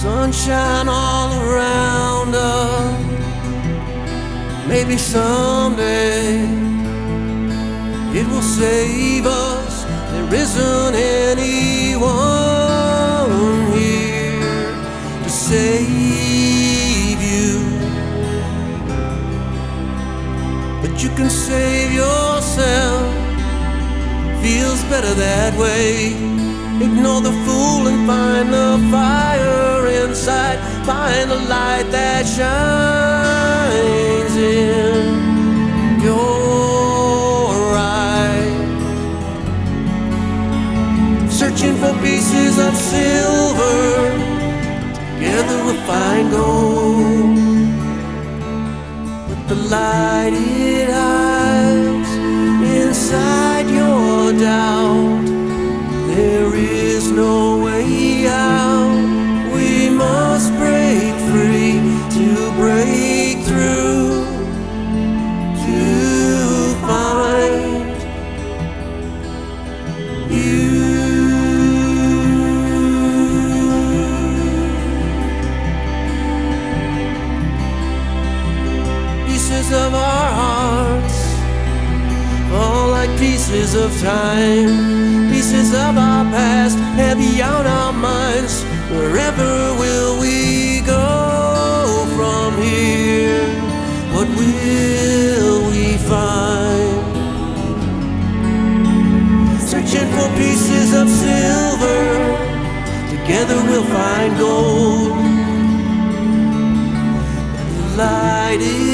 sunshine all around us. Maybe someday it will save us. There isn't anyone here to save you, but you can save yourself. Feels better that way. Ignore the fool and find the fire inside. Find the light that shines in your eyes. Searching for pieces of silver, together we'll find gold. But the light it hides inside your doubt. There is no way out. We must break free to break through, to find you. Pieces of our hearts fall like pieces of time. Pieces of our past heavy on our minds. Wherever will we go from here? What will we find? Searching for pieces of silver, together we'll find gold. The light is